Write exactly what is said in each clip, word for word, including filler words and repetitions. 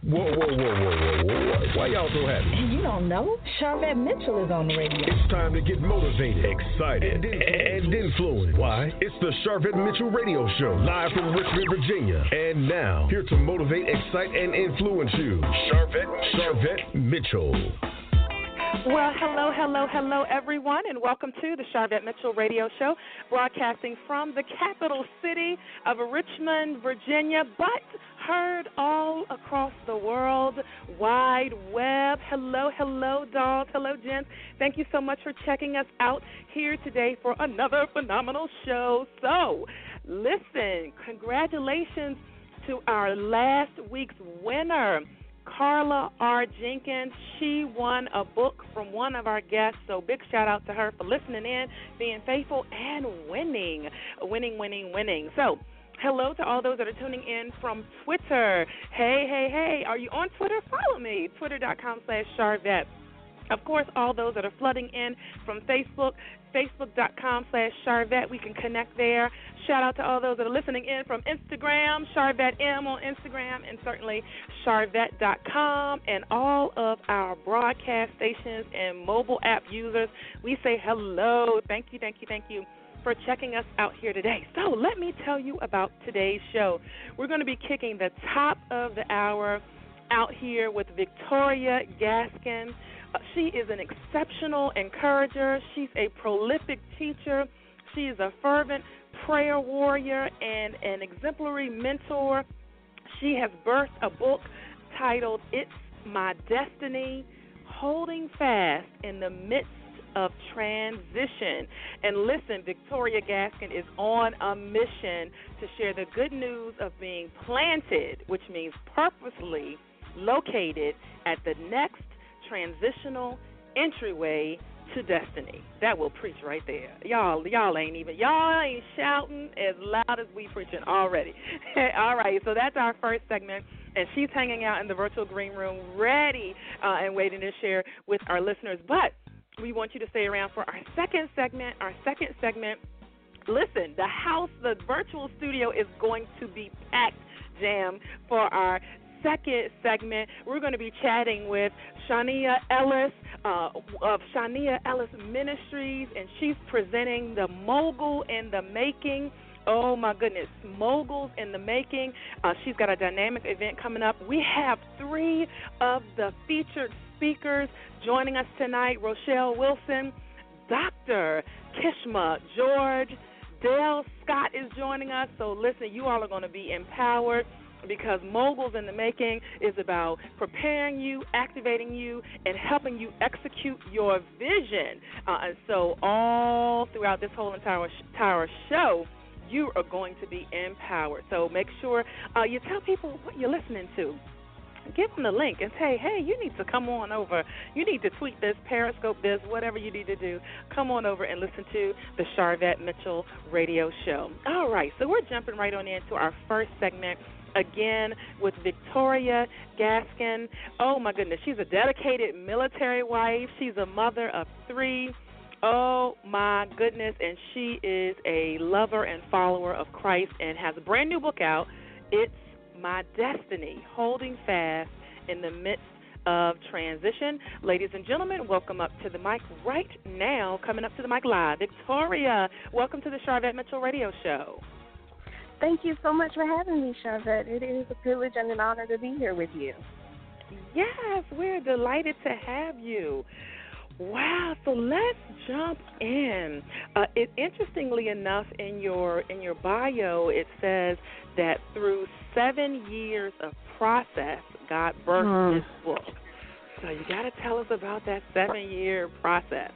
Whoa, whoa, whoa, whoa, whoa, whoa. Why y'all so happy? You don't know? Charvette Mitchell is on the radio. It's time to get motivated, excited, and, and influenced. Why? It's the Charvette Mitchell Radio Show, live from Richmond, Virginia. And now, here to motivate, excite, and influence you, Charvette, Charvette Mitchell. Well, hello, hello, hello, everyone, and welcome to the Charvette Mitchell Radio Show, broadcasting from the capital city of Richmond, Virginia, but heard all across the world wide web. Hello, hello, dolls. Hello, gents. Thank you so much for checking us out here today for another phenomenal show. So, listen, congratulations to our last week's winner, Carla R. Jenkins. She won a book from one of our guests, so big shout out to her for listening in, being faithful, and winning, winning, winning, winning. So, hello to all those that are tuning in from Twitter. Hey, hey, hey, are you on Twitter? Follow me, twitter.com slash Charvette. Of course, all those that are flooding in from Facebook, facebook.com slash Charvette. We can connect there. Shout out to all those that are listening in from Instagram, Charvette M on Instagram, and certainly Charvette dot com, and all of our broadcast stations and mobile app users. We say hello. Thank you, thank you, thank you for checking us out here today. So let me tell you about today's show. We're going to be kicking the top of the hour out here with Victoria Gaskin. Uh, she is an exceptional encourager. She's a prolific teacher. She is a fervent prayer warrior and an exemplary mentor. She has birthed a book titled It's My Destiny, Holding Fast in the Midst of Transition. And listen, Victoria Gaskin is on a mission to share the good news of being planted, which means purposely located at the next transitional entryway to destiny. That will preach right there. Y'all, y'all ain't even, y'all ain't shouting as loud as we preaching already. All right, so that's our first segment, and she's hanging out in the virtual green room ready uh, and waiting to share with our listeners. But we want you to stay around for our second segment. Our second segment, listen, the house, the virtual studio is going to be packed, jam, for our second segment. We're going to be chatting with Shania Ellis uh, of Shania Ellis Ministries, and she's presenting the Mogul in the Making. Oh, my goodness, Moguls in the Making. Uh, she's got a dynamic event coming up. We have three of the featured speakers joining us tonight: Rochelle Wilson, Doctor Kishma George, Dale Scott is joining us. So listen, you all are going to be empowered, because Moguls in the Making is about preparing you, activating you, and helping you execute your vision. Uh, and so all throughout this whole entire, entire show, you are going to be empowered. So make sure uh, you tell people what you're listening to. Give them the link and say, hey, you need to come on over. You need to tweet this, Periscope this, whatever you need to do. Come on over and listen to the Charvette Mitchell Radio Show. All right, so we're jumping right on into our first segment, again with Victoria Gaskin. Oh, my goodness, she's a dedicated military wife. She's a mother of three. Oh, my goodness, and she is a lover and follower of Christ and has a brand new book out. It's My Destiny, Holding Fast in the Midst of Transition. Ladies and gentlemen, welcome up to the mic right now, coming up to the mic live, Victoria. Welcome to the Charvette Mitchell Radio Show. Thank you so much for having me, Charvette. It is a privilege and an honor to be here with you. Yes, we're delighted to have you. Wow, so let's jump in. Uh, it, interestingly enough, in your in your bio, it says that through seven years of process, God birthed mm. this book. So you got to tell us about that seven-year process.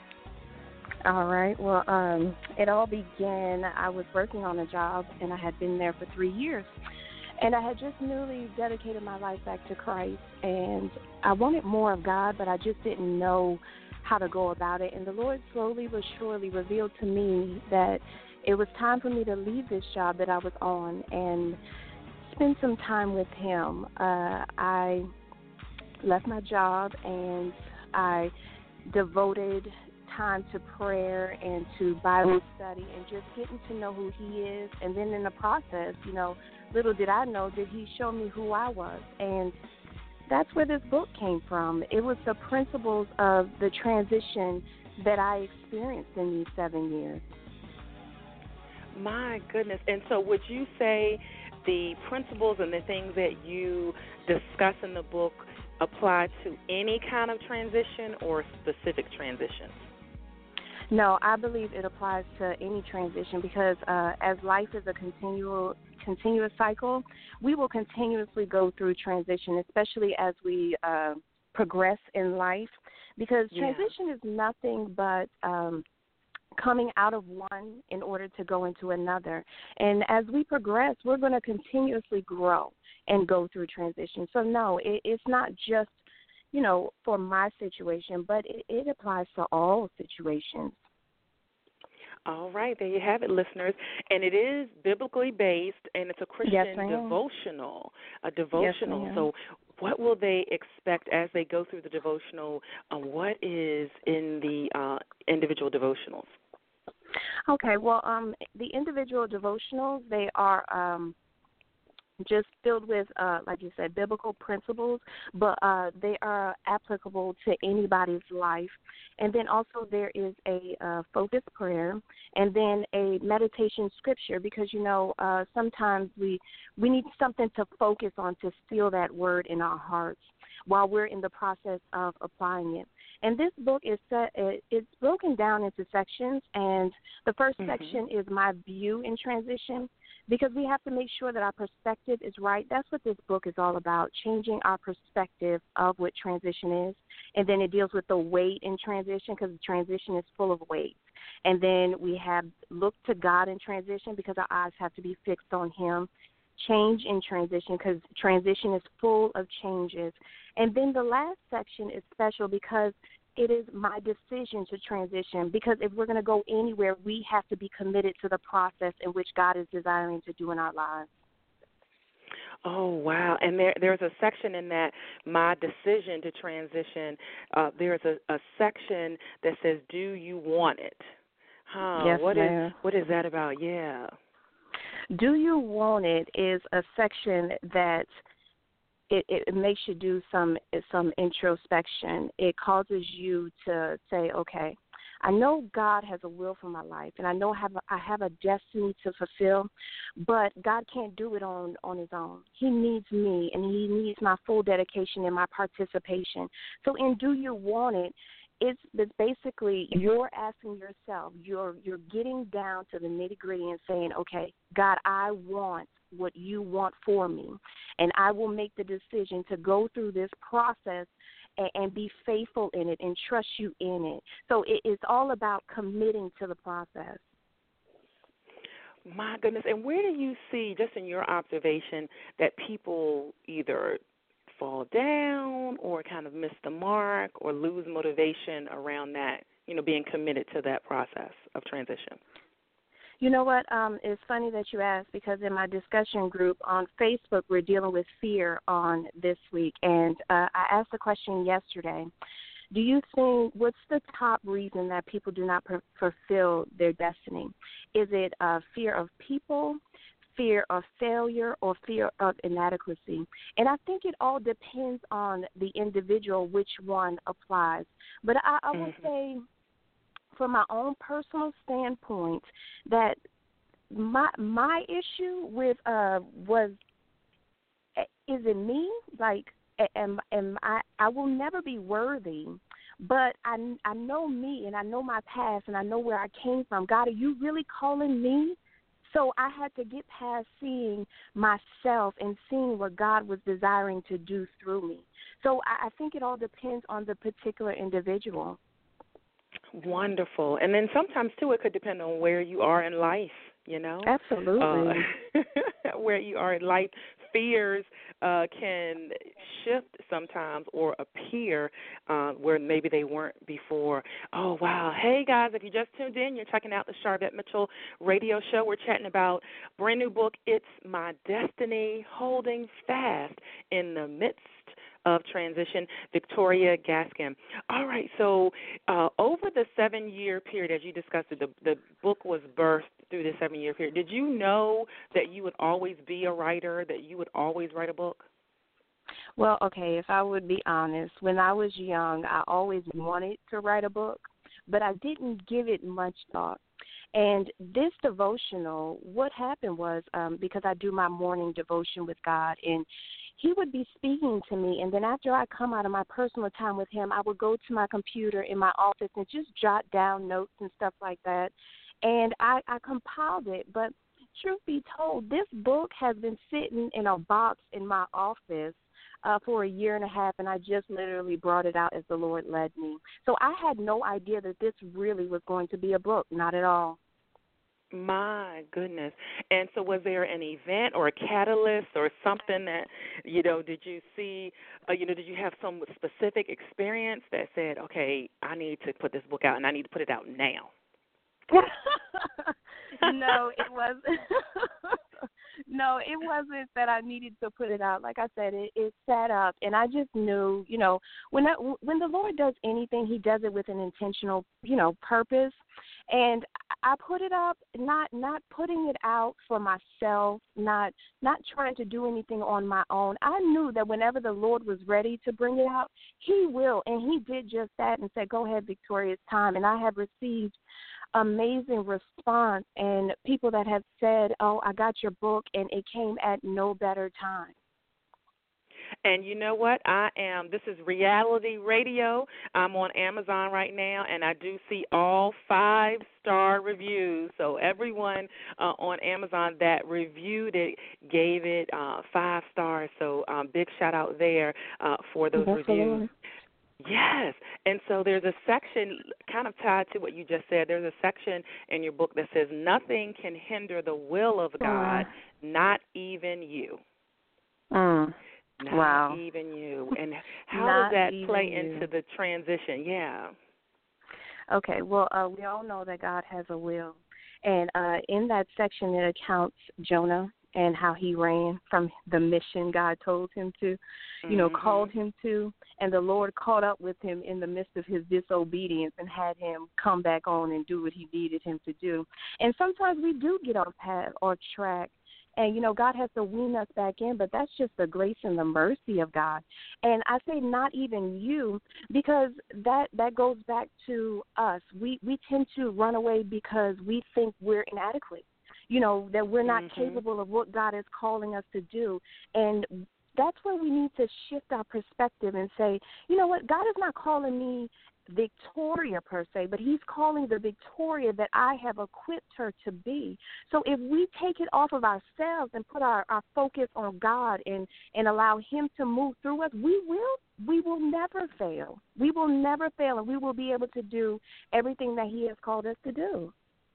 All right. Well, um, it all began, I was working on a job, and I had been there for three years. And I had just newly dedicated my life back to Christ, and I wanted more of God, but I just didn't know how to go about it. And the Lord slowly but surely revealed to me that it was time for me to leave this job that I was on and spend some time with Him. Uh, I left my job, and I devoted time to prayer and to Bible study and just getting to know who He is. And then in the process, you know, little did I know that He showed me who I was. And that's where this book came from. It was the principles of the transition that I experienced in these seven years. My goodness. And so would you say the principles and the things that you discuss in the book apply to any kind of transition or specific transitions? No, I believe it applies to any transition because uh, as life is a continual, continuous cycle, we will continuously go through transition, especially as we uh, progress in life, because transition yeah. is nothing but um, coming out of one in order to go into another. And as we progress, we're going to continuously grow and go through transition. So, no, it, it's not just, you know, for my situation, but it, it applies to all situations. All right, there you have it, listeners. And it is biblically based, and it's a Christian yes, devotional, a devotional. Yes, so what will they expect as they go through the devotional? Uh, what is in the uh, individual devotionals? Okay, well, um, the individual devotionals, they are um, just filled with, uh, like you said, biblical principles, but uh, they are applicable to anybody's life. And then also there is a uh, focused prayer and then a meditation scripture because, you know, uh, sometimes we, we need something to focus on to seal that word in our hearts while we're in the process of applying it. And this book is set, it's broken down into sections, and the first mm-hmm. section is my view in transition, because we have to make sure that our perspective is right. That's what this book is all about, changing our perspective of what transition is. And then it deals with the weight in transition, because transition is full of weight. And then we have look to God in transition, because our eyes have to be fixed on him. Change in transition, because transition is full of changes. And then the last section is special because it is my decision to transition, because if we're going to go anywhere, we have to be committed to the process in which God is desiring to do in our lives. Oh, wow. And there, there's a section in that, my decision to transition, uh, there's a, a section that says, do you want it? Huh? Yes, what ma'am. is what is that about? Yeah. Do you want it is a section that It, it makes you do some some introspection. It causes you to say, okay, I know God has a will for my life, and I know have a, I have a destiny to fulfill, but God can't do it on, on his own. He needs me, and he needs my full dedication and my participation. So in Do You Want It, it's, it's basically you're asking yourself, you're you're getting down to the nitty-gritty and saying, okay, God, I want what you want for me, and I will make the decision to go through this process and, and be faithful in it and trust you in it. So it, it's all about committing to the process. My goodness. And where do you see, just in your observation, that people either fall down or kind of miss the mark or lose motivation around that, you know, being committed to that process of transition? You know what? Um, it's funny that you asked, because in my discussion group on Facebook, we're dealing with fear on this week. And uh, I asked the question yesterday, do you think, what's the top reason that people do not per- fulfill their destiny? Is it uh, fear of people, fear of failure, or fear of inadequacy? And I think it all depends on the individual which one applies. But I, I would mm-hmm. say, from my own personal standpoint, that my my issue with uh was, is it me? Like, am am I? I will never be worthy, but I I know me, and I know my past, and I know where I came from. God, are you really calling me? So I had to get past seeing myself and seeing what God was desiring to do through me. So I, I think it all depends on the particular individual. Wonderful. And then sometimes, too, it could depend on where you are in life, you know? Absolutely. Uh, where you are in life. Fears uh, can shift sometimes or appear uh, where maybe they weren't before. Oh, wow. Hey, guys, if you just tuned in, you're checking out the Sharvette Mitchell radio show. We're chatting about brand new book, It's My Destiny, Holding Fast in the Midst of Transition, Victoria Gaskin. All right, so uh, over the seven-year period, as you discussed it, the, the book was birthed through the seven-year period. Did you know that you would always be a writer, that you would always write a book? Well, okay, if I would be honest, when I was young, I always wanted to write a book, but I didn't give it much thought. And this devotional, what happened was um, because I do my morning devotion with God, and he would be speaking to me, and then after I come out of my personal time with him, I would go to my computer in my office and just jot down notes and stuff like that. And I, I compiled it, but truth be told, this book has been sitting in a box in my office uh, for a year and a half, and I just literally brought it out as the Lord led me. So I had no idea that this really was going to be a book, not at all. My goodness. And so was there an event or a catalyst or something that, you know, did you see, uh, you know, did you have some specific experience that said, okay, I need to put this book out and I need to put it out now? No, it wasn't. No, it wasn't that I needed to put it out. Like I said, it, it sat up, and I just knew, you know, when I, when the Lord does anything, he does it with an intentional, you know, purpose. And I put it up, not not putting it out for myself, not not trying to do anything on my own. I knew that whenever the Lord was ready to bring it out, he will, and he did just that and said, go ahead, Victoria, it's time. And I have received amazing response and people that have said, oh, I got your book, and it came at no better time. And you know what? I am, this is Reality Radio. I'm on Amazon right now, and I do see all five-star reviews. So everyone uh, on Amazon that reviewed it gave it uh, five stars. So um, big shout-out there uh, for those That's reviews. Yes, and so there's a section kind of tied to what you just said. There's a section in your book that says, nothing can hinder the will of God, uh, not even you. Mm, not wow. even you. And how does that play you. into the transition? Yeah. Okay, well, uh, we all know that God has a will. And uh, in that section, it accounts Jonah and how he ran from the mission God told him to, you know, mm-hmm. called him to, and the Lord caught up with him in the midst of his disobedience and had him come back on and do what he needed him to do. And sometimes we do get off path or track, and, you know, God has to wean us back in, but that's just the grace and the mercy of God. And I say not even you, because that, that goes back to us. We, we tend to run away because we think we're inadequate. You know, that we're not mm-hmm. capable of what God is calling us to do. And that's where we need to shift our perspective and say, you know what, God is not calling me Victoria per se, but he's calling the Victoria that I have equipped her to be. So if we take it off of ourselves and put our, our focus on God and, and allow him to move through us, we will we will never fail. We will never fail, and we will be able to do everything that he has called us to do.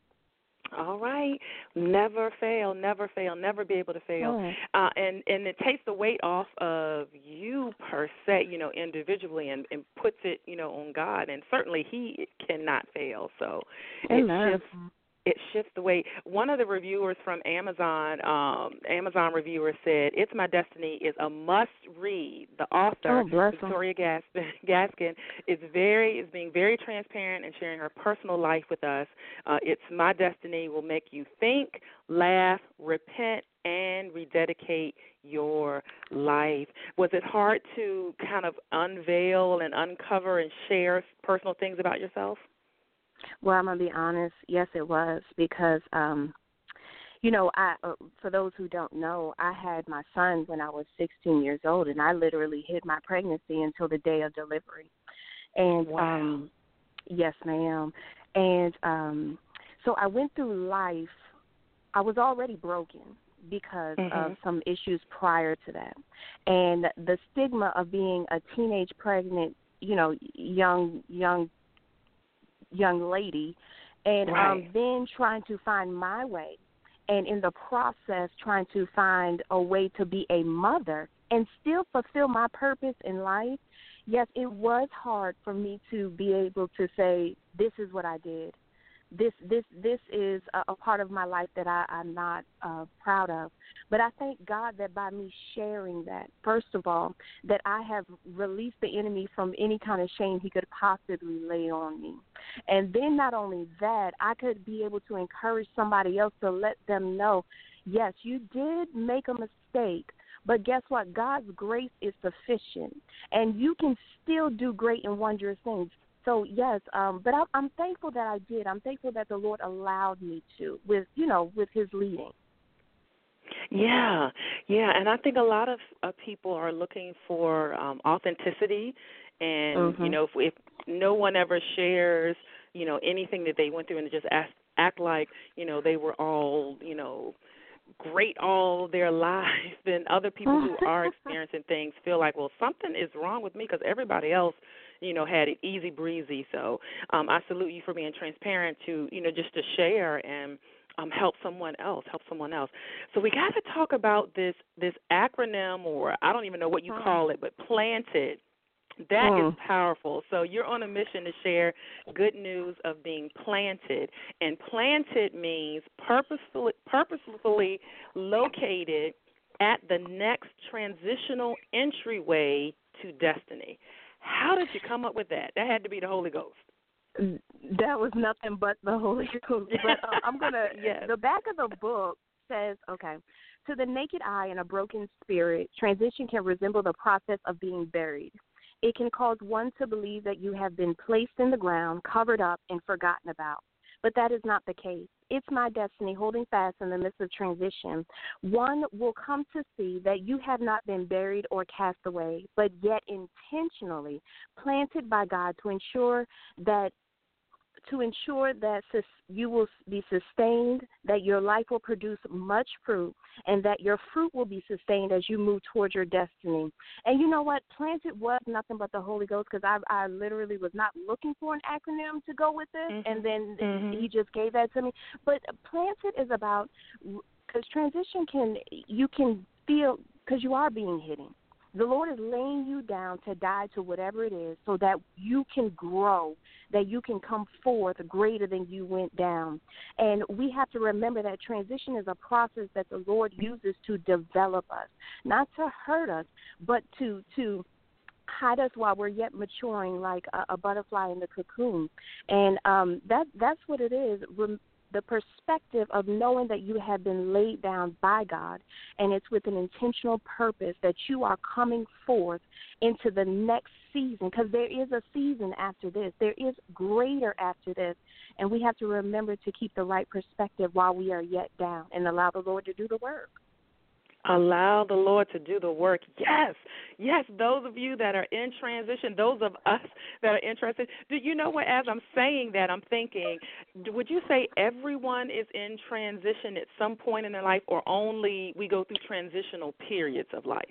All right. Never fail, never fail, never be able to fail. Mm. Uh, and, and it takes the weight off of you per se, you know, individually, and, and puts it, you know, on God. And certainly he cannot fail. So Amen. it shifts, it shifts the weight. One of the reviewers from Amazon, um, Amazon reviewer said, It's My Destiny is a must-read. The author, oh, Victoria Gas- Gaskin, is very is being very transparent and sharing her personal life with us. Uh, It's My Destiny will make you think, laugh, repent, and rededicate your life. Was it hard to kind of unveil and uncover and share personal things about yourself? Well, I'm going to be honest. Yes, it was, because, um, you know, I uh, for those who don't know, I had my son when I was sixteen years old, and I literally hid my pregnancy until the day of delivery. And, wow. um, yes, ma'am. And um, so I went through life. I was already broken because mm-hmm. of some issues prior to that. And the stigma of being a teenage pregnant, you know, young, young, young lady, and right. um, then trying to find my way, and in the process trying to find a way to be a mother and still fulfill my purpose in life. Yes, it was hard for me to be able to say, this is what I did. This this this is a, a part of my life that I, I'm not uh, proud of. But I thank God that by me sharing that, first of all, that I have released the enemy from any kind of shame he could possibly lay on me. And then not only that, I could be able to encourage somebody else to let them know, yes, you did make a mistake, But guess what? God's grace is sufficient, and you can still do great and wondrous things. So, yes, um, but I, I'm thankful that I did. I'm thankful that the Lord allowed me to, with, you know, with his leading. Yeah, yeah, and I think a lot of uh, people are looking for um, authenticity, and Mm-hmm. you know, if, if no one ever shares, you know, anything that they went through, and just act, act like, you know, they were all, you know, great all their life, then other people who are experiencing things feel like, well, something is wrong with me because everybody else, you know, had it easy breezy. So um, I salute you for being transparent to, you know, just to share and um, help someone else, help someone else. So we got to talk about this this acronym, or I don't even know what you call it, but PLANTED. That Mm. is powerful. So you're on a mission to share good news of being planted. And planted means purposefully, purposefully located at the next transitional entryway to destiny. How did you come up with that? That had to be the Holy Ghost. That was nothing but the Holy Ghost. But uh, I'm going to, yes. The back of the book says, okay, to the naked eye and a broken spirit, transition can resemble the process of being buried. It can cause one to believe that you have been placed in the ground, covered up, and forgotten about. But that is not the case. It's my destiny holding fast in the midst of transition. One will come to see that you have not been buried or cast away, but yet intentionally planted by God to ensure that to ensure that you will be sustained, that your life will produce much fruit, and that your fruit will be sustained as you move towards your destiny. And you know what? Planted was nothing but the Holy Ghost, because I, I literally was not looking for an acronym to go with this, mm-hmm. and then mm-hmm. he just gave that to me. But planted is about, because transition can, you can feel, because you are being hidden. The Lord is laying you down to die to whatever it is so that you can grow, that you can come forth greater than you went down. And we have to remember that transition is a process that the Lord uses to develop us, not to hurt us, but to to hide us while we're yet maturing like a, a butterfly in the cocoon. And um, that that's what it is. Rem- the perspective of knowing that you have been laid down by God, and it's with an intentional purpose that you are coming forth into the next season, because there is a season after this. There is greater after this, and we have to remember to keep the right perspective while we are yet down and allow the Lord to do the work. Allow the Lord to do the work. Yes, yes, those of you that are in transition, those of us that are interested, do you know what, as I'm saying that, I'm thinking, would you say everyone is in transition at some point in their life, or only we go through transitional periods of life?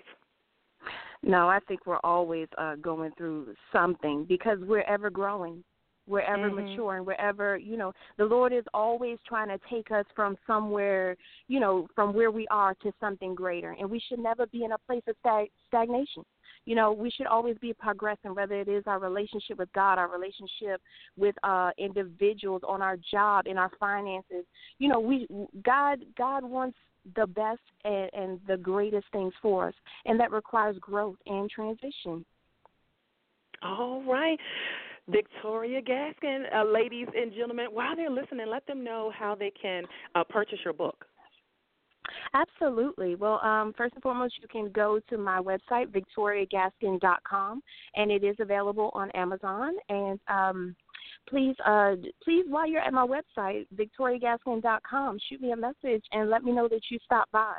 No, I think we're always uh, going through something, because we're ever growing. We're ever mm-hmm. maturing, we're ever, you know, the Lord is always trying to take us from somewhere, you know, from where we are to something greater. And we should never be in a place of stag- stagnation. You know, we should always be progressing, whether it is our relationship with God, our relationship with uh, individuals, on our job, in our finances. You know, we God God wants the best and, and the greatest things for us, and that requires growth and transition. All right. Victoria Gaskin, uh, ladies and gentlemen, while they're listening, let them know how they can uh, purchase your book. Absolutely. Well, um, first and foremost, you can go to my website, victoria gaskin dot com, and it is available on Amazon. And um, please, uh, please, while you're at my website, victoria gaskin dot com, shoot me a message and let me know that you stopped by.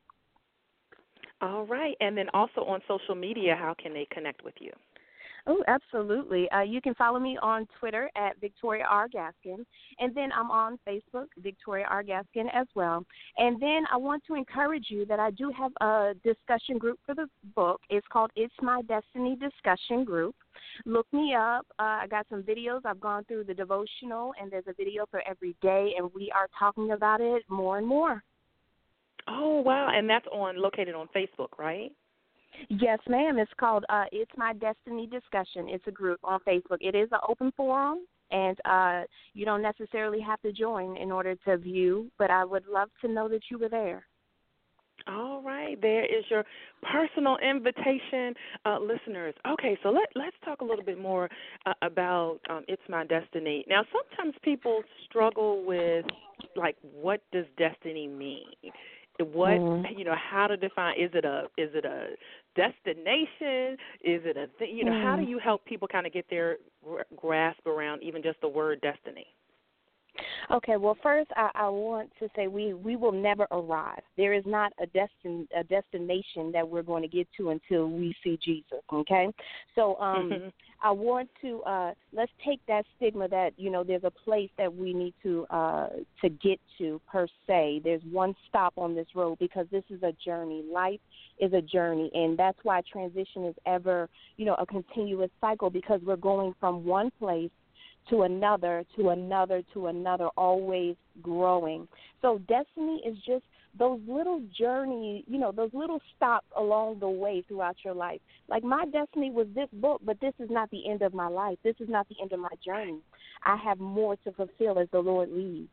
All right. And then also on social media, how can they connect with you? Oh, absolutely. Uh, you can follow me on Twitter at Victoria R. Gaskin, and then I'm on Facebook, Victoria R. Gaskin, as well. And then I want to encourage you that I do have a discussion group for the book. It's called It's My Destiny Discussion Group. Look me up. Uh, I got some videos. I've gone through the devotional, and there's a video for every day, and we are talking about it more and more. Oh, wow. And that's on located on Facebook, right? Yes, ma'am. It's called uh, It's My Destiny Discussion. It's a group on Facebook. It is an open forum, and uh, you don't necessarily have to join in order to view, but I would love to know that you were there. All right. There is your personal invitation, uh, listeners. Okay, so let, let's talk a little bit more uh, about um, It's My Destiny. Now, sometimes people struggle with, like, what does destiny mean? what mm-hmm. you know, how to define, is it a is it a destination, is it a thing, you know, mm-hmm. how do you help people kind of get their grasp around even just the word destiny? Okay, well, first I, I want to say we, we will never arrive. There is not a destin a destination that we're going to get to until we see Jesus. Okay, so um, Mm-hmm. I want to uh, let's take that stigma that you know there's a place that we need to uh, to get to per se. There's one stop on this road because this is a journey. Life is a journey, and that's why transition is ever you know a continuous cycle because we're going from one place to another, to another, to another, always growing. So destiny is just those little journeys, you know, those little stops along the way throughout your life. Like my destiny was this book, but this is not the end of my life. This is not the end of my journey. I have more to fulfill as the Lord leads.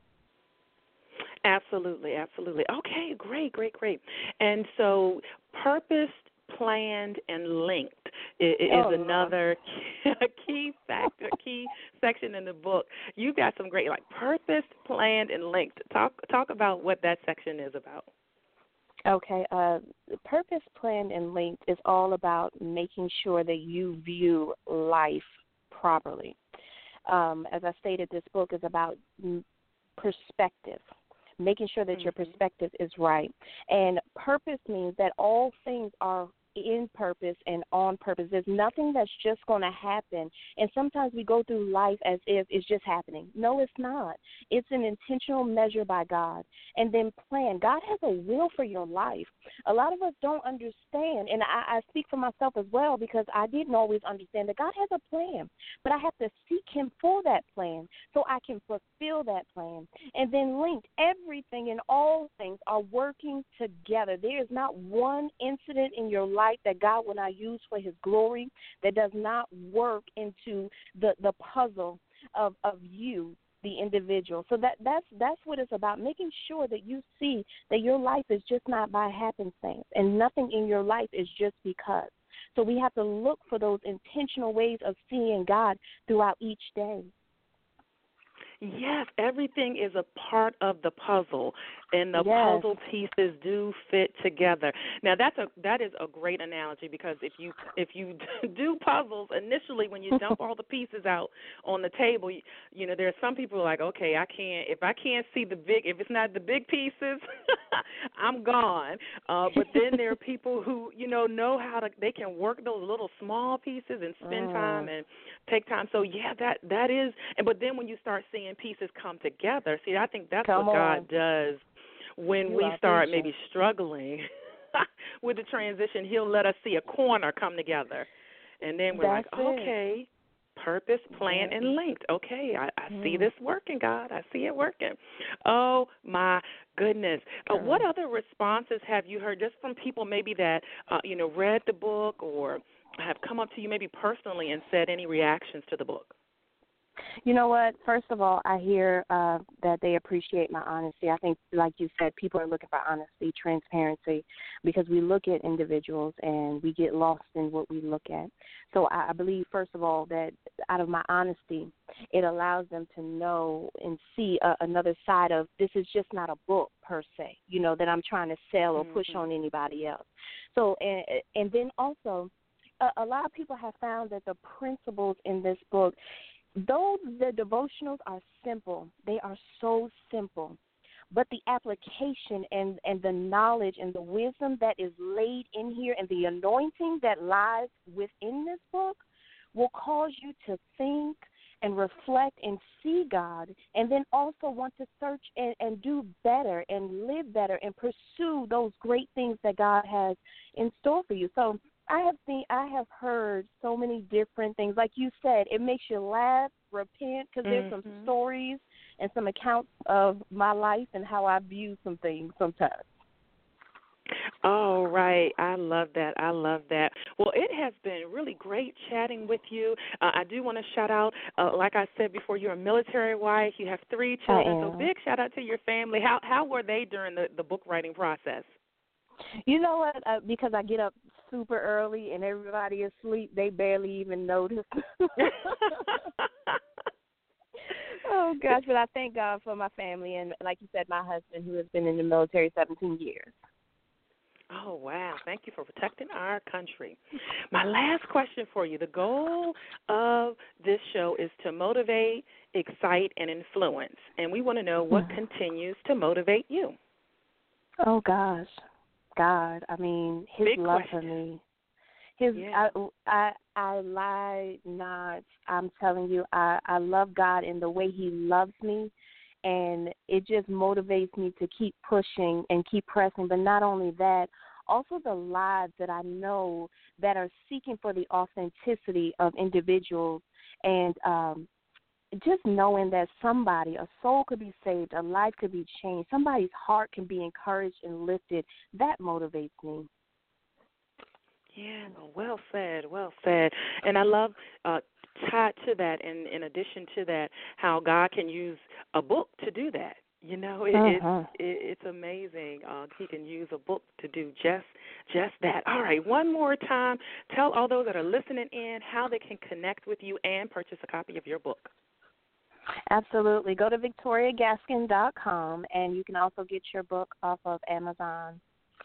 Absolutely, absolutely. Okay, great, great, great. And so purposed, planned, and linked is, is oh, another key factor, key section in the book. You've got some great, like, purposed, planned, and linked. Talk talk about what that section is about. Okay, uh, purpose, planned, and linked is all about making sure that you view life properly. Um, as I stated, this book is about perspective, making sure that your perspective is right. And purpose means that all things are in purpose and on purpose. There's nothing that's just going to happen. And sometimes we go through life as if it's just happening. No, it's not. It's an intentional measure by God. And then plan. God has a will for your life. A lot of us don't understand, and I, I speak for myself as well because I didn't always understand that God has a plan, but I have to seek him for that plan so I can fulfill that plan. And then linked, everything and all things are working together. There is not one incident in your life that God will not use for his glory that does not work into the, the puzzle of, of you, the individual. So that that's that's what it's about, making sure that you see that your life is just not by happenstance and nothing in your life is just because. So we have to look for those intentional ways of seeing God throughout each day. Yes, everything is a part of the puzzle, and the yes. puzzle pieces do fit together. Now, that's a that is a great analogy because if you if you do puzzles initially, when you dump all the pieces out on the table, you, you know, there are some people who are like, okay, I can't if I can't see the big if it's not the big pieces, I'm gone. Uh, but then there are people who you know know how to they can work those little small pieces and spend mm. time and take time. So yeah, that that is. And but then when you start seeing pieces come together. See, I think that's Come what on. God does when you we start preaching. maybe struggling with the transition. He'll let us see a corner come together, and then we're that's like, okay, it. purpose, plan, yeah. and linked. Okay, I, I mm. see this working, God. I see it working. Oh, my goodness. Uh, what other responses have you heard just from people maybe that, uh, you know, read the book or have come up to you maybe personally and said any reactions to the book? You know what? First of all, I hear uh, that they appreciate my honesty. I think, like you said, people are looking for honesty, transparency, because we look at individuals and we get lost in what we look at. So I, I believe, first of all, that out of my honesty, it allows them to know and see uh, another side of this is just not a book per se, you know, that I'm trying to sell or push mm-hmm. on anybody else. So, and, and then also, a, a lot of people have found that the principles in this book, though the devotionals are simple, they are so simple, but the application and, and the knowledge and the wisdom that is laid in here and the anointing that lies within this book will cause you to think and reflect and see God, and then also want to search and, and do better and live better and pursue those great things that God has in store for you. So I have seen, I have heard so many different things. Like you said, it makes you laugh, repent, because there's mm-hmm. some stories and some accounts of my life and how I view some things sometimes. Oh, right. I love that. I love that. Well, it has been really great chatting with you. Uh, I do want to shout out, uh, like I said before, you're a military wife. You have three children. So big shout out to your family. How how were they during the, the book writing process? You know what? Uh, because I get up super early and everybody is asleep, they barely even notice. Oh, gosh, but I thank God for my family and, like you said, my husband who has been in the military seventeen years. Oh, wow. Thank you for protecting our country. My last question for you. The goal of this show is to motivate, excite, and influence. And we want to know what mm-hmm. continues to motivate you. Oh, gosh. God. I mean, his Big love question. for me. His, yeah. I, I, I lie not. I'm telling you, I, I love God in the way he loves me. And it just motivates me to keep pushing and keep pressing. But not only that, also the lives that I know that are seeking for the authenticity of individuals and um, just knowing that somebody, a soul could be saved, a life could be changed, somebody's heart can be encouraged and lifted, that motivates me. Yeah, well said, well said. And I love uh, tied to that, and in addition to that, how God can use a book to do that. You know, it, uh-huh. it's, it, it's amazing. Uh, he can use a book to do just just that. All right, one more time, tell all those that are listening in how they can connect with you and purchase a copy of your book. Absolutely. Go to victoria gaskin dot com, and you can also get your book off of Amazon.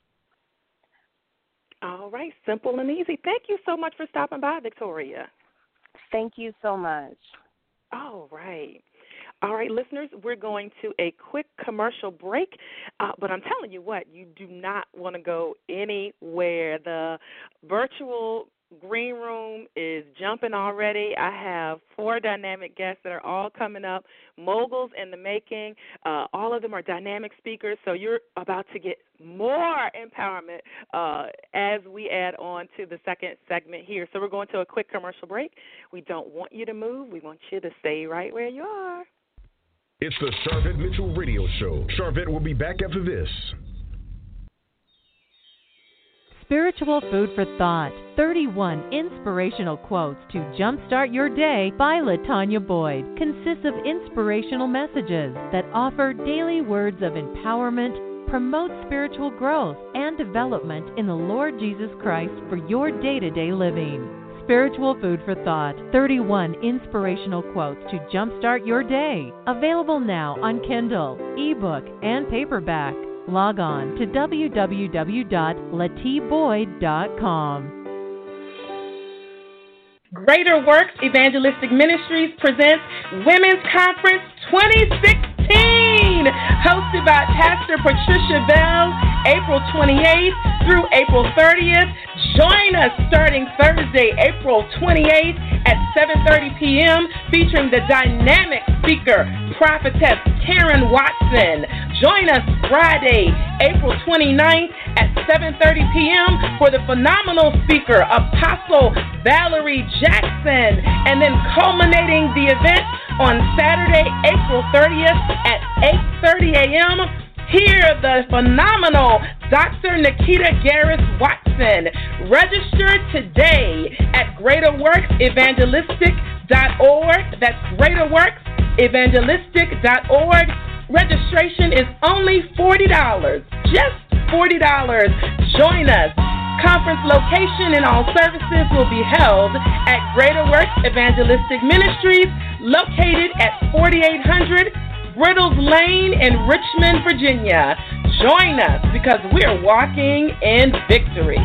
All right, simple and easy. Thank you so much for stopping by, Victoria. Thank you so much. All right. All right, listeners, we're going to a quick commercial break, uh, but I'm telling you what, you do not want to go anywhere. The virtual green room is jumping already. I have four dynamic guests that are all coming up, moguls in the making. Uh, all of them are dynamic speakers, so you're about to get more empowerment uh, as we add on to the second segment here. So we're going to a quick commercial break. We don't want you to move. We want you to stay right where you are. It's the Sharvette Mitchell Radio Show. Sharvette will be back after this. Spiritual Food for Thought, thirty-one inspirational quotes to jumpstart your day by LaTanya Boyd, consists of inspirational messages that offer daily words of empowerment, promote spiritual growth and development in the Lord Jesus Christ for your day-to-day living. Spiritual Food for Thought, thirty-one inspirational quotes to jumpstart your day. Available now on Kindle, ebook, and paperback. Log on to w w w dot latie boyd dot com. Greater Works Evangelistic Ministries presents Women's Conference twenty sixteen, hosted by Pastor Patricia Bell, April twenty-eighth through April thirtieth. Join us starting Thursday, April twenty-eighth at seven thirty p.m. featuring the dynamic speaker, Prophetess Karen Watson. Join us Friday, April twenty-ninth at seven thirty p.m. for the phenomenal speaker, Apostle Valerie Jackson. And then culminating the event on Saturday, April thirtieth at eight thirty a.m., hear the phenomenal Doctor Nikita Garris Watson. Register today at greater works evangelistic dot org. That's greater works evangelistic dot org. Registration is only forty dollars. Just forty dollars. Join us. Conference location and all services will be held at Greater Works Evangelistic Ministries, located at forty-eight hundred Brittles Lane in Richmond, Virginia. Join us because we're walking in victory.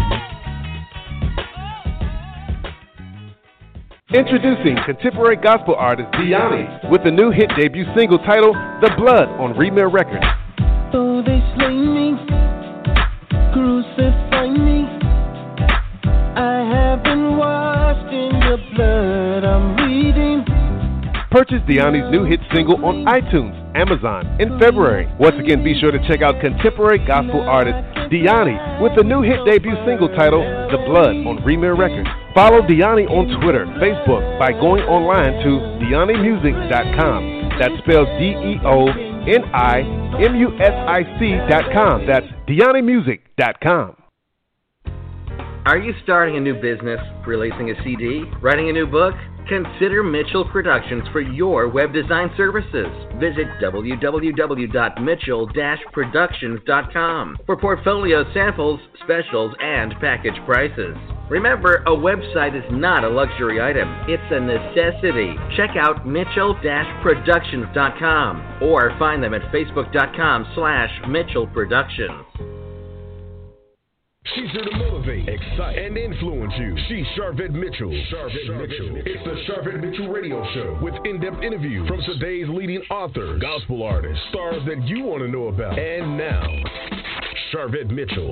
Introducing contemporary gospel artist Diani with the new hit debut single titled The Blood on Remir Records. Though they slay me, crucify me, I have been washed in the blood I'm reading. Purchase Diani's new hit single on iTunes, Amazon in February. Once again, be sure to check out contemporary gospel artist Diani with the new hit debut single titled The Blood on Remir Records. Follow Diani on Twitter, Facebook by going online to diani music dot com. That's spelled D E O N I M U S I C dot com. That's diani music dot com. Are you starting a new business, releasing a C D, writing a new book? Consider Mitchell Productions for your web design services. Visit w w w dot mitchell dash productions dot com for portfolio samples, specials, and package prices. Remember, a website is not a luxury item. It's a necessity. Check out Mitchell Productions dot com or find them at Facebook dot com slash Mitchell Productions. She's here to motivate, excite, and influence you. She's Sharvette Mitchell. Sharvette Mitchell. It's the Sharvette Mitchell Radio Show with in-depth interviews from today's leading authors, gospel artists, stars that you want to know about. And now, Sharvette Mitchell.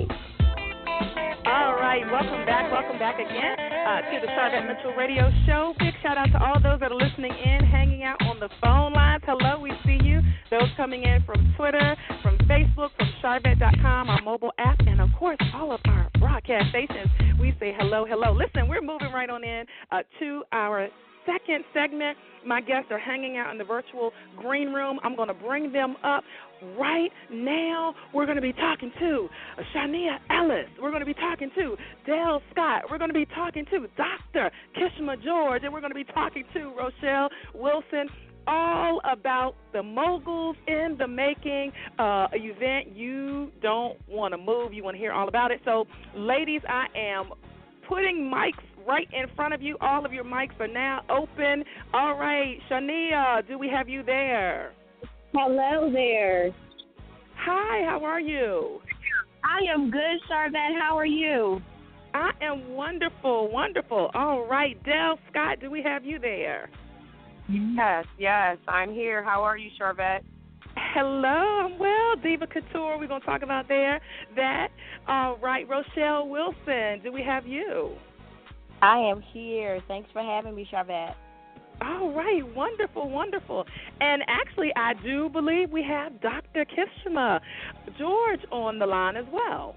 All right, welcome back, welcome back again uh, to the Sharvette Mitchell Radio Show. Big shout out to all those that are listening in, hanging out on the phone lines. Hello, we see you. Those coming in from Twitter, from Facebook, from Sharvette dot com, our mobile app, and of course, all of our broadcast stations. We say hello, hello. Listen, we're moving right on in uh, to our second segment. My guests are hanging out in the virtual green room. I'm going to bring them up right now. We're going to be talking to Shania Ellis. We're going to be talking to Dale Scott. We're going to be talking to Doctor Kishma George. And we're going to be talking to Rochelle Wilson, all about the Moguls in the Making uh, event. You don't want to move. You want to hear all about it. So, ladies, I am putting mics right in front of you. All of your mics are now open. All right, Shania, do we have you there? Hello there. Hi, how are you? I am good, Sharvette. How are you? I am wonderful, wonderful. All right, Dale Scott, do we have you there? Yes, yes, I'm here. How are you, Sharvette? Hello, I'm well. Diva Couture, we're going to talk about there. That. All right, Rochelle Wilson, do we have you? I am here. Thanks for having me, Sharvette. All right, wonderful, wonderful. And actually, I do believe we have Doctor Kishma George on the line as well.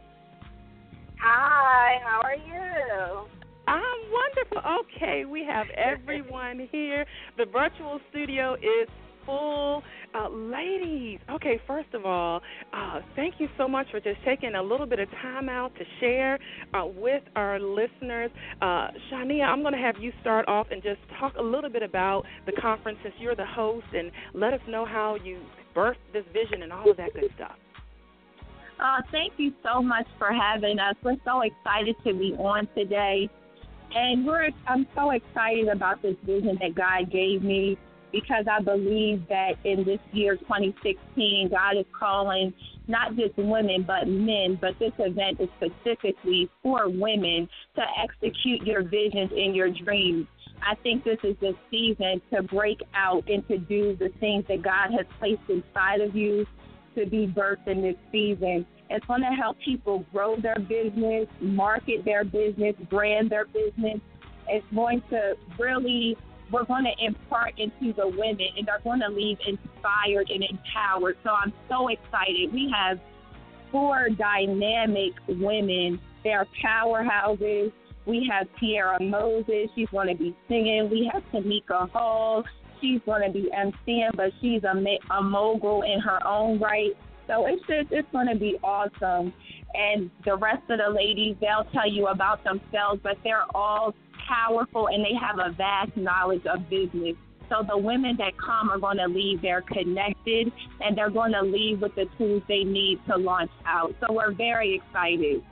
Hi, how are you? I'm wonderful. Okay, we have everyone here. The virtual studio is full. Uh, ladies, okay, first of all, uh, thank you so much for just taking a little bit of time out to share uh, with our listeners. Uh, Shania, I'm going to have you start off and just talk a little bit about the conference since you're the host, and let us know how you birthed this vision and all of that good stuff. Uh, thank you so much for having us. We're so excited to be on today. And we're I'm so excited about this vision that God gave me, because I believe that in this year, twenty sixteen, God is calling not just women but men, but this event is specifically for women to execute your visions and your dreams. I think this is the season to break out and to do the things that God has placed inside of you to be birthed in this season. It's going to help people grow their business, market their business, brand their business. It's going to really, we're going to impart into the women, and they're going to leave inspired and empowered. So I'm so excited. We have four dynamic women. They're powerhouses. We have Tiara Moses. She's going to be singing. We have Tamika Hall. She's going to be emceeing, but she's a, a mogul in her own right. So it's just, it's going to be awesome. And the rest of the ladies, they'll tell you about themselves, but they're all powerful and they have a vast knowledge of business. So the women that come are going to leave there connected, and they're going to leave with the tools they need to launch out. So we're very excited.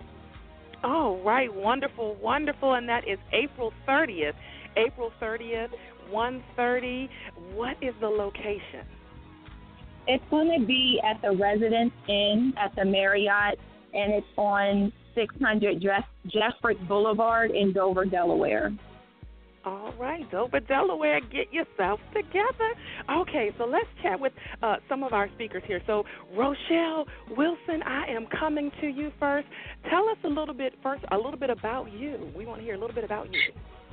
All right, wonderful, wonderful. And that is April thirtieth. April thirtieth, one thirty. What is the location? It's going to be at the Residence Inn at the Marriott, and it's on six hundred Jeffrey Boulevard in Dover, Delaware. All right, Dover, Delaware, get yourself together. Okay, so let's chat with uh, some of our speakers here. So, Rochelle Wilson, I am coming to you first. Tell us a little bit first, a little bit about you. We want to hear a little bit about you.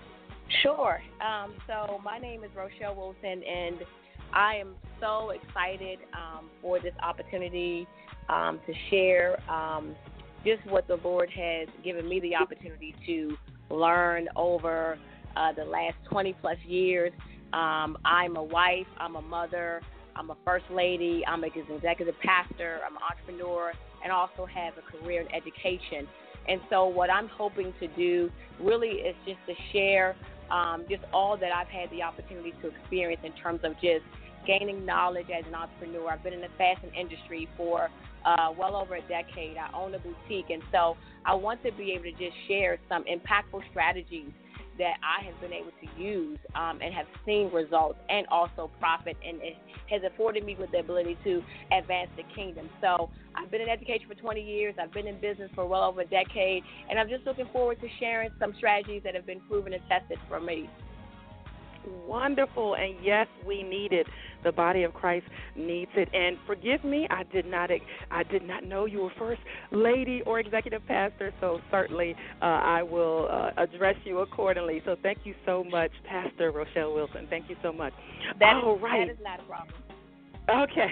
Sure. Um, so, my name is Rochelle Wilson, and I am so excited um, for this opportunity um, to share um, just what the Lord has given me the opportunity to learn over uh, the last twenty plus years. Um, I'm a wife, I'm a mother, I'm a first lady, I'm an executive pastor, I'm an entrepreneur, and also have a career in education. And so what I'm hoping to do really is just to share um, just all that I've had the opportunity to experience in terms of just gaining knowledge as an entrepreneur. I've been in the fashion industry for uh, well over a decade. I own a boutique, and so I want to be able to just share some impactful strategies that I have been able to use um, and have seen results and also profit, and it has afforded me with the ability to advance the kingdom. So I've been in education for twenty years. I've been in business for well over a decade, and I'm just looking forward to sharing some strategies that have been proven and tested for me. Wonderful, and yes, we need it. The body of Christ needs it. And forgive me, I did not, I did not know you were first lady or executive pastor. So certainly, uh, I will uh, address you accordingly. So thank you so much, Pastor Rochelle Wilson. Thank you so much. That, All is, right. that is not a problem. Okay.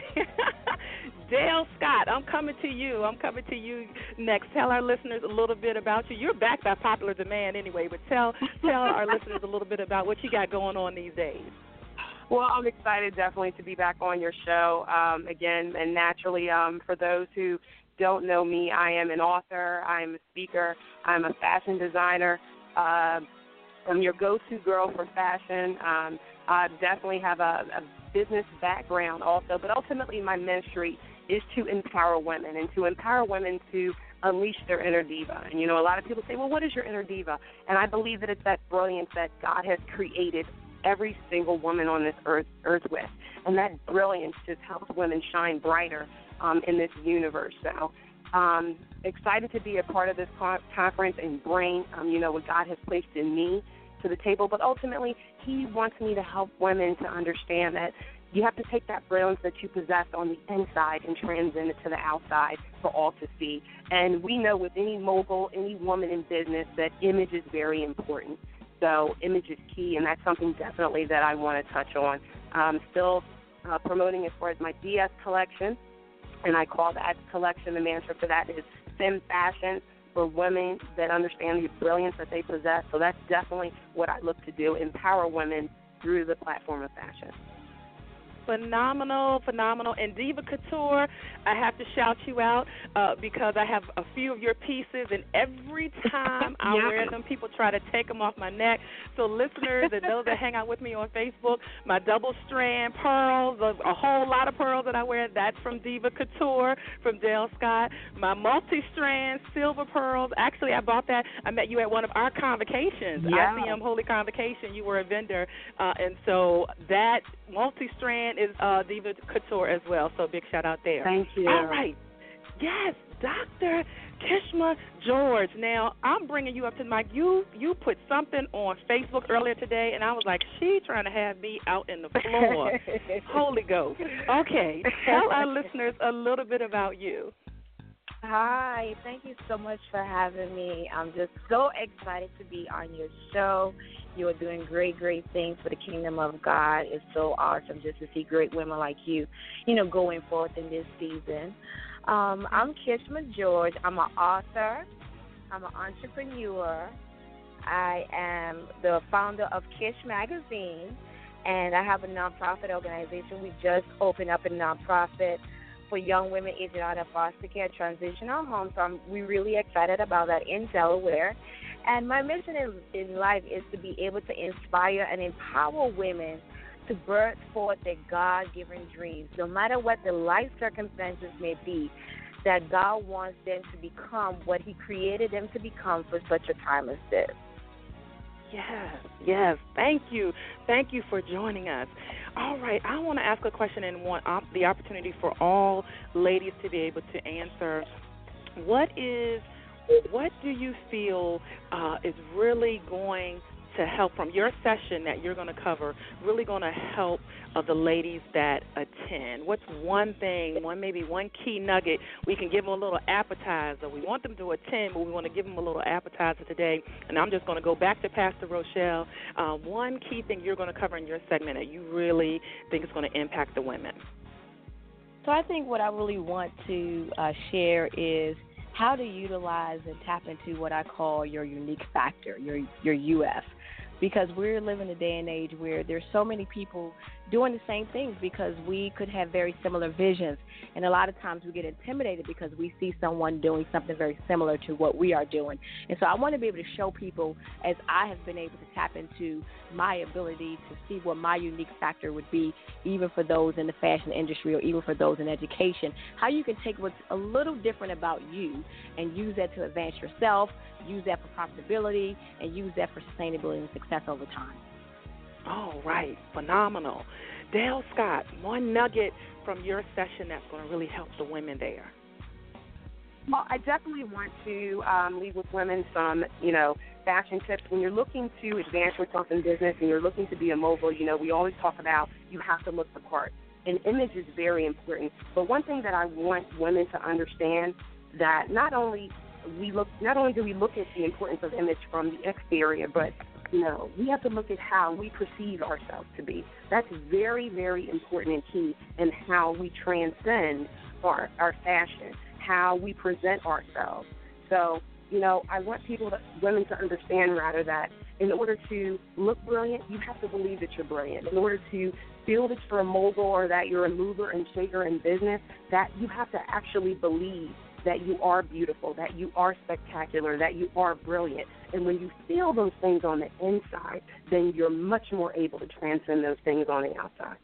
Dale Scott, I'm coming to you. I'm coming to you next. Tell our listeners a little bit about you. You're back by popular demand anyway, but tell tell our listeners a little bit about what you got going on these days. Well, I'm excited definitely to be back on your show um, again, and naturally, um, for those who don't know me, I am an author, I'm a speaker, I'm a fashion designer. Uh, I'm your go-to girl for fashion. Um, I definitely have a, a business background also, but ultimately my ministry is to empower women and to empower women to unleash their inner diva. And, you know, a lot of people say, well, what is your inner diva? And I believe that it's that brilliance that God has created every single woman on this earth, earth with. And that brilliance just helps women shine brighter um, in this universe. So um, excited to be a part of this conference and bring, um, you know, what God has placed in me to the table. But ultimately, he wants me to help women to understand that you have to take that brilliance that you possess on the inside and transcend it to the outside for all to see. And we know with any mogul, any woman in business, that image is very important. So image is key, and that's something definitely that I want to touch on. I'm still uh, promoting as far as my D S collection, and I call that collection, the mantra for that is Femme Fashion, for women that understand the brilliance that they possess. So that's definitely what I look to do, empower women through the platform of fashion. Phenomenal, phenomenal. And Diva Couture, I have to shout you out uh, because I have a few of your pieces, and every time I yeah. wear them, people try to take them off my neck. So listeners and those that hang out with me on Facebook, my double strand pearls, a, a whole lot of pearls that I wear, that's from Diva Couture, from Dale Scott. My multi-strand silver pearls, actually I bought that. I met you at one of our convocations, yeah. I C M Holy Convocation. You were a vendor, uh, and so that multi-strand is uh, Diva Couture as well, so big shout out there. Thank you. All right. Yes, Doctor Kishma George. Now, I'm bringing you up to the mic. You, you put something on Facebook earlier today, and I was like, she trying to have me out in the floor. Holy Ghost. Okay, tell our listeners a little bit about you. Hi, thank you so much for having me. I'm just so excited to be on your show. You are doing great, great things for the kingdom of God. It's so awesome just to see great women like you, you know, going forth in this season. Um, I'm Kishma George. I'm an author. I'm an entrepreneur. I am the founder of Kish Magazine, and I have a nonprofit organization. We just opened up a nonprofit for young women aging out of foster care, transitional homes. So I'm, we're really excited about that in Delaware. And my mission in, in life is to be able to inspire and empower women to birth forth their God-given dreams, no matter what the life circumstances may be, that God wants them to become what he created them to become for such a time as this. Yes, yes. Thank you. Thank you for joining us. All right, I want to ask a question and want op- the opportunity for all ladies to be able to answer. What is, what do you feel uh, is really going to help from your session that you're going to cover, really going to help uh, the ladies that attend? What's one thing, one maybe one key nugget? We can give them a little appetizer. We want them to attend, but we want to give them a little appetizer today. And I'm just going to go back to Pastor Rochelle. Uh, one key thing you're going to cover in your segment that you really think is going to impact the women. So I think what I really want to uh, share is how to utilize and tap into what I call your unique factor, your your U F. because we're living a day and age where there's so many people doing the same things because we could have very similar visions. And a lot of times we get intimidated because we see someone doing something very similar to what we are doing. And so I want to be able to show people, as I have been able to tap into my ability to see what my unique factor would be, even for those in the fashion industry or even for those in education, how you can take what's a little different about you and use that to advance yourself, use that for profitability, and use that for sustainability and success over time. All right, phenomenal. Dale Scott, one nugget from your session that's going to really help the women there. Well, I definitely want to um, leave with women some, you know, fashion tips. When you're looking to advance yourself in business and you're looking to be a mogul, you know, we always talk about you have to look the part. And image is very important. But one thing that I want women to understand, that not only we look, not only do we look at the importance of image from the exterior, but you know, we have to look at how we perceive ourselves to be. That's very, very important and key in how we transcend our, our fashion, how we present ourselves. So, you know, I want people, to, women to understand, rather, that in order to look brilliant, you have to believe that you're brilliant. In order to feel that you're a mogul or that you're a mover and shaker in business, that you have to actually believe that you are beautiful, that you are spectacular, that you are brilliant. And when you feel those things on the inside, then you're much more able to transcend those things on the outside.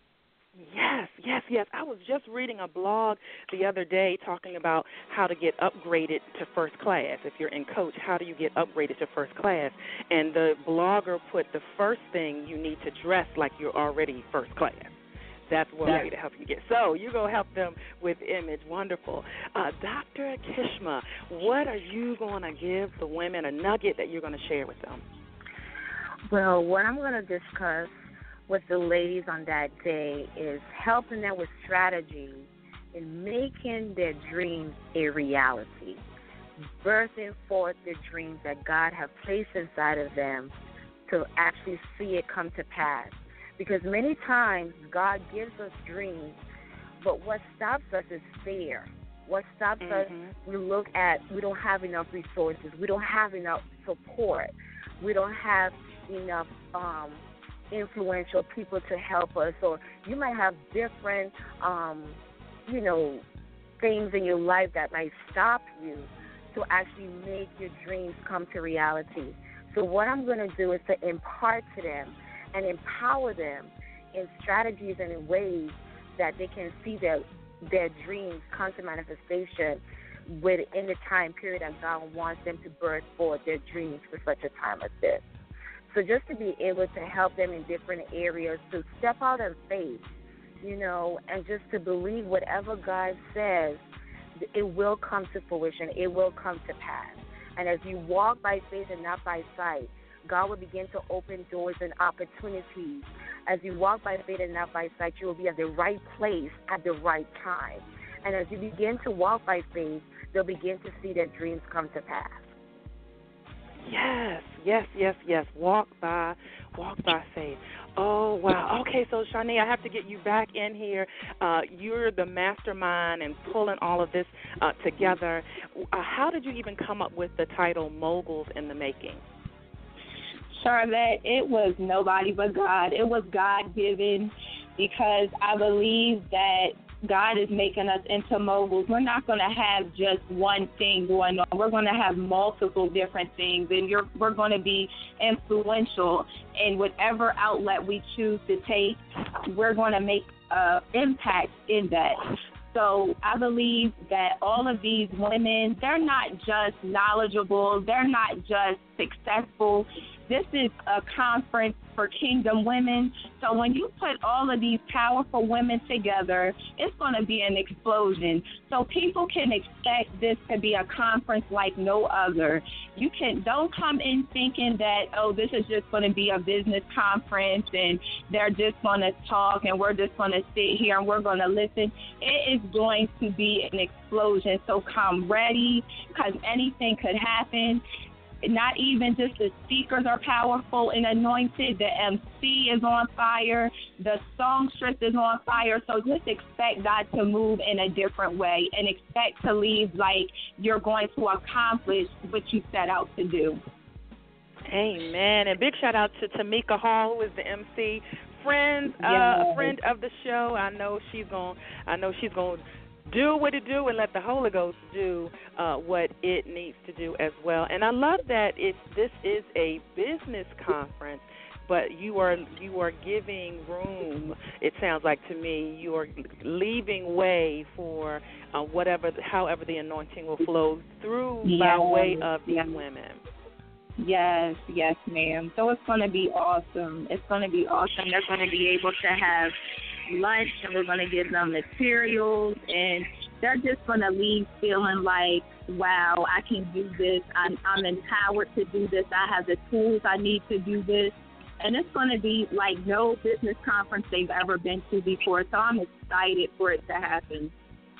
Yes, yes, yes. I was just reading a blog the other day talking about how to get upgraded to first class. If you're in coach, how do you get upgraded to first class? And the blogger put the first thing, you need to dress like you're already first class. That's one way to help you get. So you're going to help them with image. Wonderful. Uh, Doctor Kishma, what are you going to give the women, a nugget that you're going to share with them? Well, what I'm going to discuss with the ladies on that day is helping them with strategies in making their dreams a reality, birthing forth the dreams that God has placed inside of them to actually see it come to pass. Because many times God gives us dreams, but what stops us is fear. What stops mm-hmm. us, we look at, we don't have enough resources. We don't have enough support. We don't have enough um, influential people to help us. Or you might have different, um, you know, things in your life that might stop you to actually make your dreams come to reality. So what I'm going to do is to impart to them and empower them in strategies and in ways that they can see their their dreams come to manifestation within the time period that God wants them to birth forth their dreams for such a time as this. So just to be able to help them in different areas to step out in faith, you know, and just to believe whatever God says, it will come to fruition. It will come to pass. And as you walk by faith and not by sight, God will begin to open doors and opportunities. As you walk by faith and not by sight, you will be at the right place at the right time. And as you begin to walk by faith, they'll begin to see their dreams come to pass. Yes, yes, yes, yes. Walk by, walk by faith. Oh, wow. Okay, so, Shani, I have to get you back in here. Uh, you're the mastermind and pulling all of this uh, together. Uh, how did you even come up with the title Moguls in the Making? Charlotte, it was nobody but God. It was God-given because I believe that God is making us into moguls. We're not going to have just one thing going on. We're going to have multiple different things, and you're, we're going to be influential in whatever outlet we choose to take. We're going to make an impact in that. So I believe that all of these women, they're not just knowledgeable. They're not just successful. This is a conference for kingdom women. So when you put all of these powerful women together, it's going to be an explosion. So people can expect this to be a conference like no other. You can don't come in thinking that, oh, this is just going to be a business conference and they're just going to talk and we're just going to sit here and we're going to listen. It is going to be an explosion. So come ready because anything could happen. Not even just the speakers are powerful and anointed. The M C is on fire. The songstress is on fire. So just expect God to move in a different way and expect to leave like you're going to accomplish what you set out to do. Amen. And big shout out to Tamika Hall, who is the M C, friend, uh, Yes. a friend of the show. I know she's going. I know she's going to do what it do and let the Holy Ghost do uh, what it needs to do as well. And I love that it's this is a business conference, but you are you are giving room. It sounds like to me you are leaving way for uh, whatever, however the anointing will flow through Yes. by way of these Yes. women. Yes, yes, ma'am. So it's going to be awesome. It's going to be awesome. They're going to be able to have lunch, and we're going to give them materials, and they're just going to leave feeling like, wow, I can do this. I'm, I'm empowered to do this. I have the tools I need to do this. And it's going to be like no business conference they've ever been to before. So I'm excited for it to happen.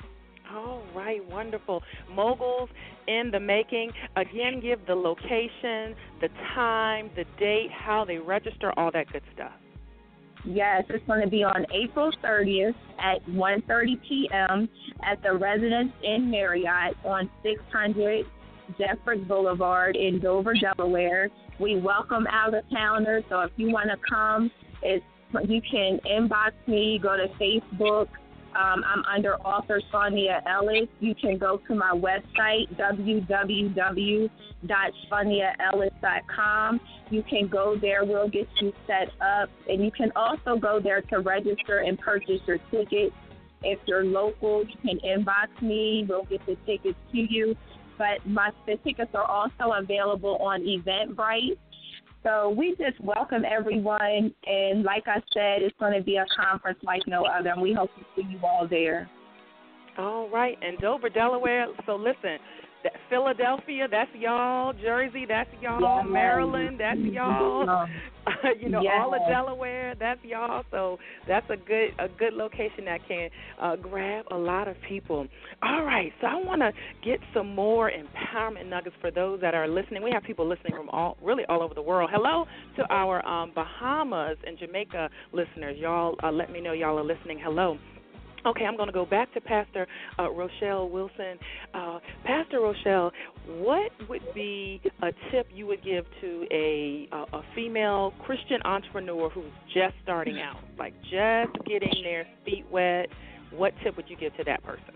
All right, wonderful. Moguls in the making. Again, give the location, the time, the date, how they register, all that good stuff. Yes, it's going to be on April thirtieth at one thirty p.m. at the Residence Inn Marriott on six hundred Jeffers Boulevard in Dover, Delaware. We welcome out-of-towners, so if you want to come, it's, you can inbox me, go to Facebook. Um, I'm under author Sonia Ellis. You can go to my website, w w w dot sonia ellis dot com. You can go there. We'll get you set up. And you can also go there to register and purchase your tickets. If you're local, you can inbox me. We'll get the tickets to you. But my, the tickets are also available on Eventbrite. So we just welcome everyone, and like I said, it's going to be a conference like no other, and we hope to see you all there. All right, and Dover, Delaware. So listen, that Philadelphia, that's y'all. Jersey, that's y'all. Yes. Maryland, that's y'all. you know, Yes. all of Delaware, that's y'all. So that's a good a good location that can uh, grab a lot of people. All right, so I want to get some more empowerment nuggets for those that are listening. We have people listening from all really all over the world. Hello to our um, Bahamas and Jamaica listeners. Y'all, uh, let me know y'all are listening. Hello. Okay, I'm going to go back to Pastor uh, Rochelle Wilson. Uh, Pastor Rochelle, what would be a tip you would give to a, a a female Christian entrepreneur who's just starting out, like just getting their feet wet? What tip would you give to that person?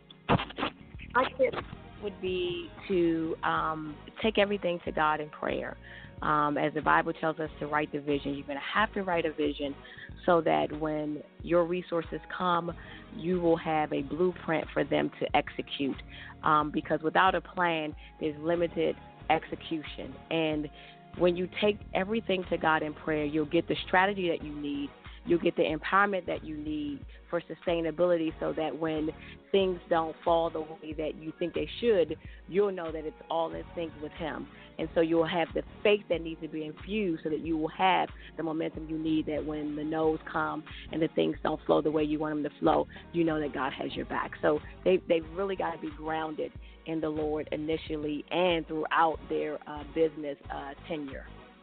My tip would be to um, take everything to God in prayer. Um, as the Bible tells us to write the vision, you're going to have to write a vision so that when your resources come, you will have a blueprint for them to execute. Um, because without a plan, there's limited execution. And when you take everything to God in prayer, you'll get the strategy that you need. You'll get the empowerment that you need for sustainability so that when things don't fall the way that you think they should, you'll know that it's all in sync with Him. And so you'll have the faith that needs to be infused so that you will have the momentum you need, that when the no's come and the things don't flow the way you want them to flow, you know that God has your back. So they, they've really got to be grounded in the Lord initially and throughout their uh, business uh, tenure.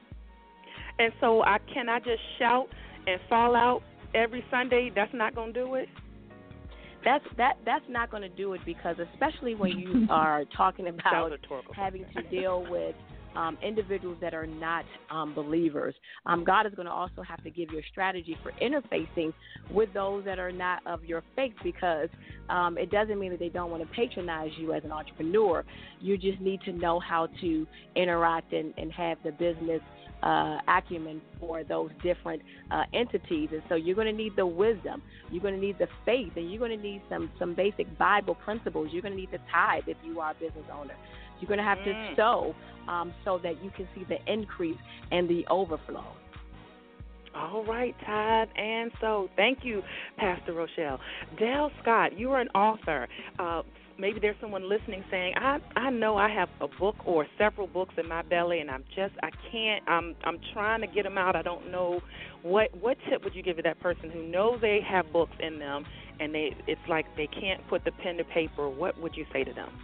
And so I can I just shout and fall out every Sunday? That's not going to do it? That's that. That's not going to do it, because especially when you are talking about having to deal with um, individuals that are not um, believers, um, God is going to also have to give you a strategy for interfacing with those that are not of your faith, because um, it doesn't mean that they don't want to patronize you as an entrepreneur. You just need to know how to interact and, and have the business Uh, acumen for those different uh, entities. And so you're going to need the wisdom, you're going to need the faith, and you're going to need some, some basic Bible principles. You're going to need the tithe if you are a business owner. You're going to have mm. to sow um, so that you can see the increase and the overflow. All right, tithe and sow. Thank you, Pastor Rochelle. Dale Scott, you are an author. Uh, Maybe there's someone listening saying, I, I know I have a book or several books in my belly, and I'm just, I can't, I'm I'm trying to get them out. I don't know. What what tip would you give to that person who knows they have books in them, and they it's like they can't put the pen to paper? What would you say to them?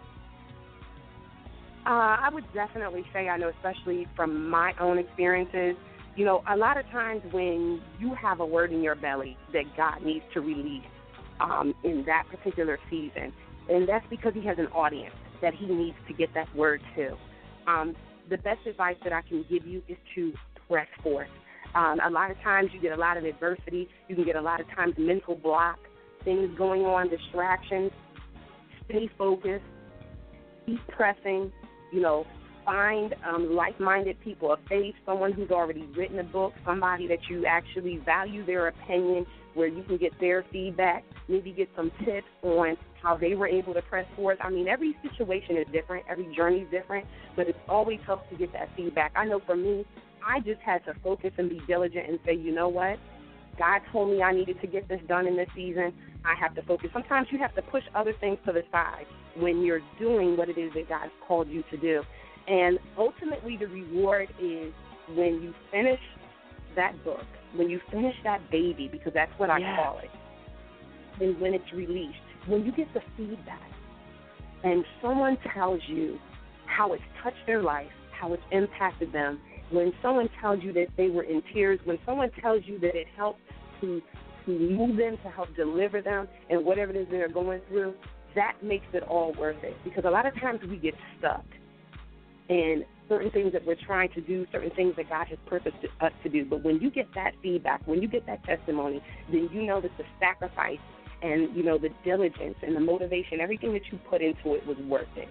Uh, I would definitely say, I know especially from my own experiences, you know, a lot of times when you have a word in your belly that God needs to release um, in that particular season, and that's because He has an audience that He needs to get that word to. Um, the best advice that I can give you is to press forth. Um, a lot of times you get a lot of adversity. You can get a lot of times mental block, things going on, distractions. Stay focused. Keep pressing. You know, find um, like-minded people of faith, someone who's already written a book, somebody that you actually value their opinion, where you can get their feedback, maybe get some tips on how they were able to press forth. I mean, every situation is different. Every journey is different, but it always helps to get that feedback. I know for me, I just had to focus and be diligent and say, you know what? God told me I needed to get this done in this season. I have to focus. Sometimes you have to push other things to the side when you're doing what it is that God's called you to do. And ultimately the reward is when you finish that book, when you finish that baby, because that's what I yeah. call it, and when it's released, when you get the feedback and someone tells you how it's touched their life, how it's impacted them, when someone tells you that they were in tears, when someone tells you that it helped to, to move them, to help deliver them and whatever it is they're going through, that makes it all worth it. Because a lot of times we get stuck in certain things that we're trying to do, certain things that God has purposed us to do. But when you get that feedback, when you get that testimony, then you know that the sacrifice and, you know, the diligence and the motivation, everything that you put into it was worth it.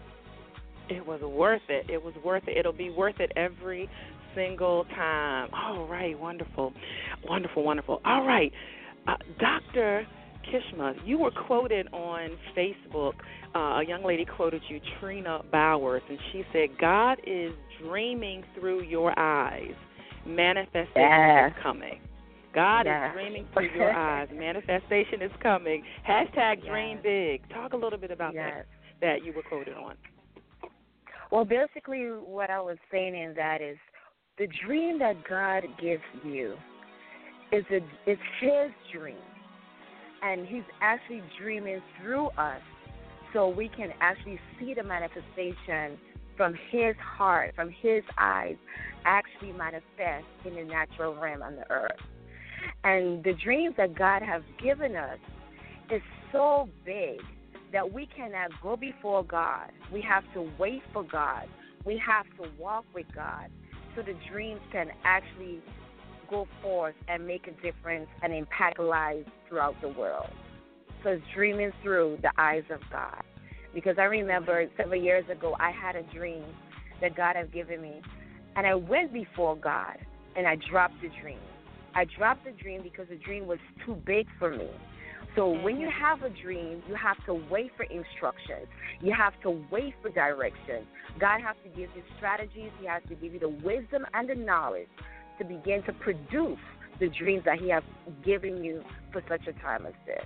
It was worth it. It was worth it. It'll be worth it every single time. All right, wonderful, wonderful, wonderful. All right, uh, Doctor Kishma, you were quoted on Facebook. Uh, a young lady quoted you, Trina Bowers, and she said, God is dreaming through your eyes. Manifestation yeah. is coming. God yeah. is dreaming through your eyes. Manifestation is coming. Hashtag dream yes. big. Talk a little bit about yes. that that you were quoted on. Well, basically what I was saying in that is the dream that God gives you is a, it's His dream. And He's actually dreaming through us so we can actually see the manifestation from His heart, from His eyes, actually manifest in the natural realm on the earth. And the dreams that God has given us is so big that we cannot go before God. We have to wait for God. We have to walk with God so the dreams can actually go forth and make a difference and impact lives throughout the world. So it's dreaming through the eyes of God. Because I remember several years ago I had a dream that God had given me, and I went before God and I dropped the dream. I dropped the dream because the dream was too big for me. So when you have a dream, you have to wait for instructions. You have to wait for direction. God has to give you strategies. He has to give you the wisdom and the knowledge to begin to produce the dreams that He has given you for such a time as this.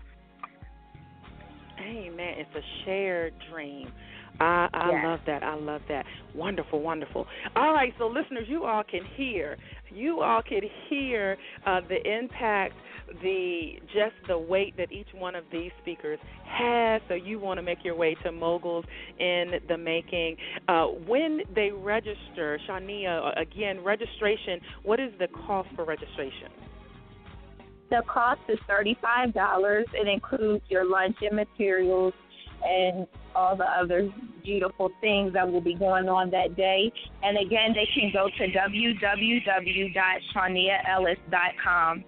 Amen. It's a shared dream. I, I yes. love that. I love that. Wonderful, wonderful. All right, so listeners, you all can hear. You all can hear uh, the impact, the just the weight that each one of these speakers has. So you want to make your way to Moguls in the Making. Uh, when they register, Shania, again, registration, what is the cost for registration? The cost is thirty-five dollars. It includes your lunch and materials and all the other beautiful things that will be going on that day. And again, they can go to w w w dot shania ellis dot com.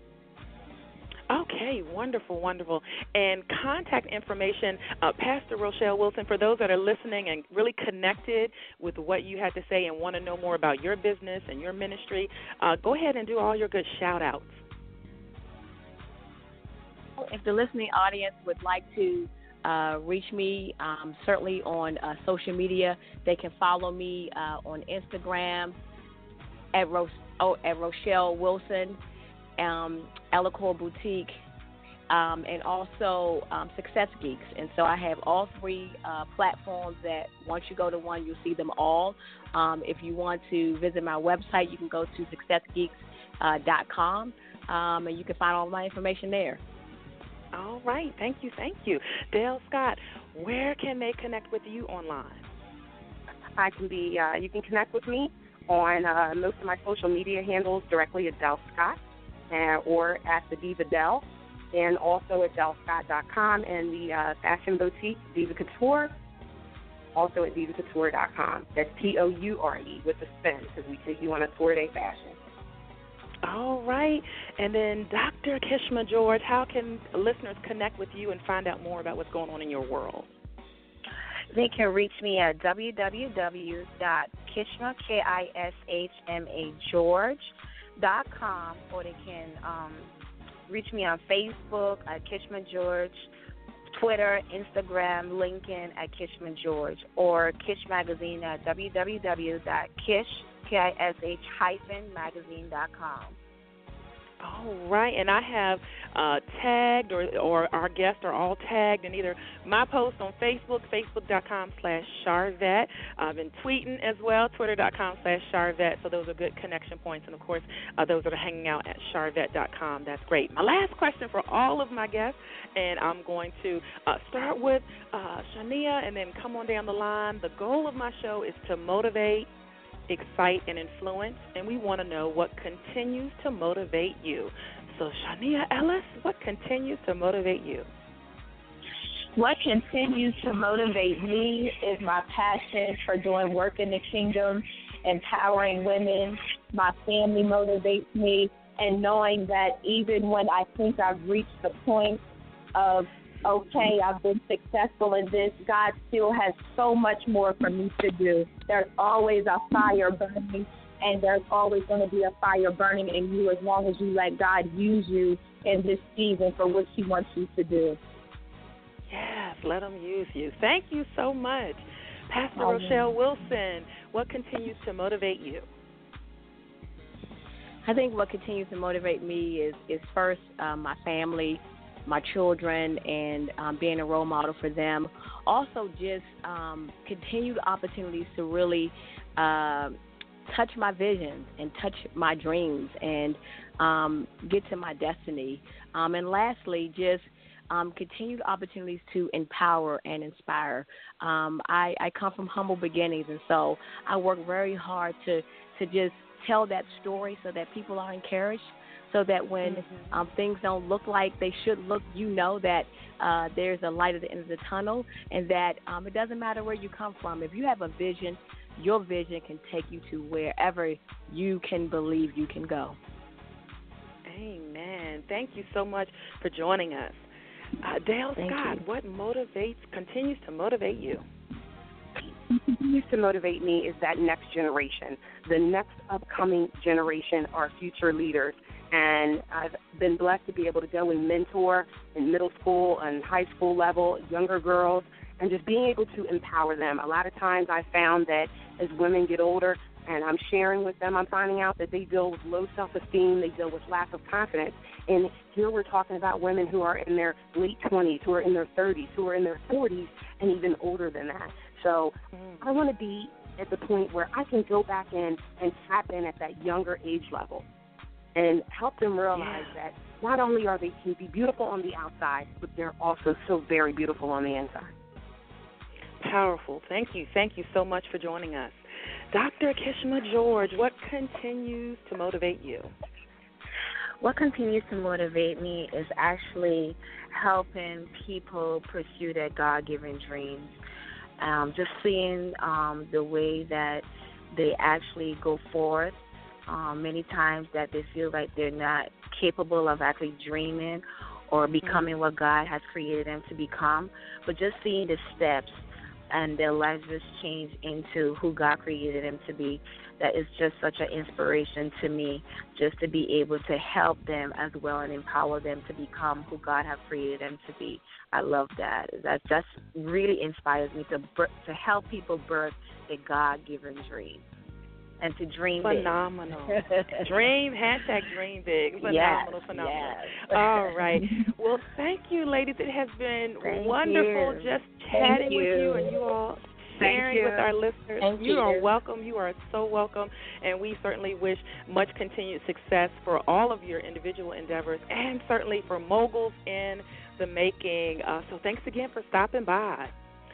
Okay, wonderful, wonderful. And contact information, uh, Pastor Rochelle Wilson, for those that are listening and really connected with what you had to say and want to know more about your business and your ministry, uh, go ahead and do all your good shout-outs. If the listening audience would like to uh, reach me, um, certainly on uh, social media, they can follow me uh, on Instagram at, Ro- oh, at Rochelle Wilson, um, Elocore Boutique, um, and also um, Success Geeks. And so I have all three uh, platforms that once you go to one, you'll see them all. Um, if you want to visit my website, you can go to success geeks dot com, um, and you can find all my information there. All right. Thank you. Thank you. Dale Scott, where can they connect with you online? I can be, uh, you can connect with me on uh, most of my social media handles directly at Del Scott uh, or at the Diva Del, and also at del scott dot com and the uh, fashion boutique, Diva Couture. also at diva couture dot com. That's T O U R E with the spin, because we take you on a tour-day fashion. All right. And then, Doctor Kishma George, how can listeners connect with you and find out more about what's going on in your world? They can reach me at w w w dot kishma, K I S H M A, George dot com, or they can um, reach me on Facebook at Kishma George, Twitter, Instagram, LinkedIn at Kishma George, or Kish Magazine at w w w dot kish, K I S H hyphen magazine dot com. All right, and I have uh, tagged, or, or our guests are all tagged in either my post on Facebook, facebook.com slash Charvette. I've been tweeting as well, twitter.com slash Charvette, so those are good connection points. And, of course, uh, those that are hanging out at charvette dot com, that's great. My last question for all of my guests, and I'm going to uh, start with uh, Shania and then come on down the line. The goal of my show is to motivate, excite, and influence, and we want to know what continues to motivate you. So, Shania Ellis, what continues to motivate you? What continues to motivate me is my passion for doing work in the kingdom, empowering women. My family motivates me, and knowing that even when I think I've reached the point of, okay, I've been successful in this, God still has so much more for me to do. There's always a fire burning, and there's always going to be a fire burning in you as long as you let God use you in this season for what He wants you to do. Yes, let Him use you. Thank you so much. Pastor Amen. Rochelle Wilson, what continues to motivate you? I think what continues to motivate me is, is first uh, my family, my children, and um, being a role model for them. Also, just um, continued opportunities to really uh, touch my visions and touch my dreams and um, get to my destiny. Um, and lastly, just um, continued opportunities to empower and inspire. Um, I, I come from humble beginnings, and so I work very hard to, to just tell that story so that people are encouraged, so that when mm-hmm. um, things don't look like they should look, you know that uh, there's a light at the end of the tunnel, and that um, it doesn't matter where you come from. If you have a vision, your vision can take you to wherever you can believe you can go. Amen. Thank you so much for joining us. Uh, Dale Thank Scott, you. what motivates, continues to motivate you? What continues to motivate me is that next generation. The next upcoming generation are future leaders. And I've been blessed to be able to go and mentor in middle school and high school level, younger girls, and just being able to empower them. A lot of times I found that as women get older and I'm sharing with them, I'm finding out that they deal with low self-esteem, they deal with lack of confidence. And here we're talking about women who are in their late twenties, who are in their thirties, who are in their forties, and even older than that. So mm. I want to be at the point where I can go back in and tap in at that younger age level and help them realize yeah. that not only are they can be beautiful on the outside, but they're also so very beautiful on the inside. Powerful. Thank you. Thank you so much for joining us. Doctor Kishma George, what continues to motivate you? What continues to motivate me is actually helping people pursue their God-given dreams. Um, just seeing um, the way that they actually go forth. Um, many times that they feel like they're not capable of actually dreaming or becoming what God has created them to become, but just seeing the steps and their lives just change into who God created them to be. That is just such an inspiration to me, just to be able to help them as well and empower them to become who God has created them to be. I love that. That just really inspires me to to help people birth a God-given dream. And to dream phenomenal. big. Phenomenal. Dream, hashtag dream big. Phenomenal, yes, phenomenal. Yes. All right. Well, thank you, ladies. It has been thank wonderful you. just thank chatting you. with you and you all sharing you. with our listeners. Thank you you. are welcome. You are so welcome. And we certainly wish much continued success for all of your individual endeavors and certainly for Moguls in the Making. Uh, so thanks again for stopping by.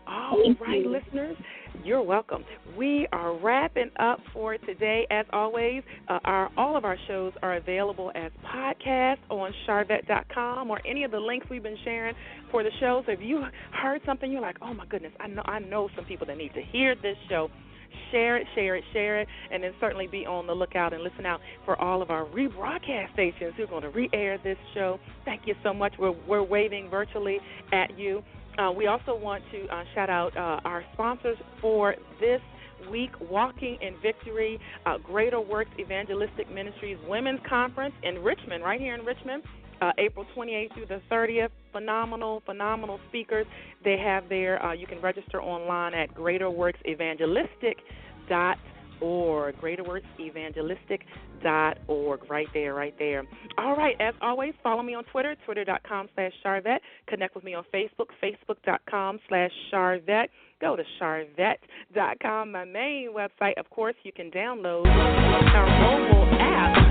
All Thank right, you. listeners, you're welcome. We are wrapping up for today. As always, uh, our all of our shows are available as podcasts on Sharvette dot com or any of the links we've been sharing for the show. So if you heard something, you're like, oh, my goodness, I know, I know some people that need to hear this show. Share it, share it, share it, and then certainly be on the lookout and listen out for all of our rebroadcast stations who are going to re-air this show. Thank you so much. We're, we're waving virtually at you. Uh, we also want to uh, shout out uh, our sponsors for this week, Walking in Victory, uh, Greater Works Evangelistic Ministries Women's Conference in Richmond, right here in Richmond. Uh, April twenty-eighth through the thirtieth. Phenomenal, phenomenal speakers they have there. Uh, you can register online at greater works evangelistic dot org. greater works evangelistic dot org. Right there, right there. All right, as always, follow me on Twitter, twitter dot com slash Sharvette. Connect with me on Facebook, facebook dot com slash Sharvette. Go to Sharvette dot com, my main website. Of course, you can download our mobile app